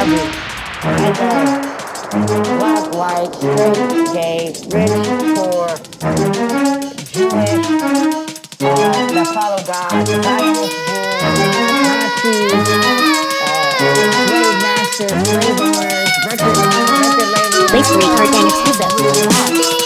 every white, black, white, straight, gay, rich, poor, Jewish, that follow God, Zionist Jews, Nazis, slave masters, slave owners, record labels. Thanks for retarding exclusive.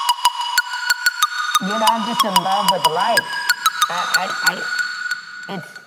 I'm just in love with life. It's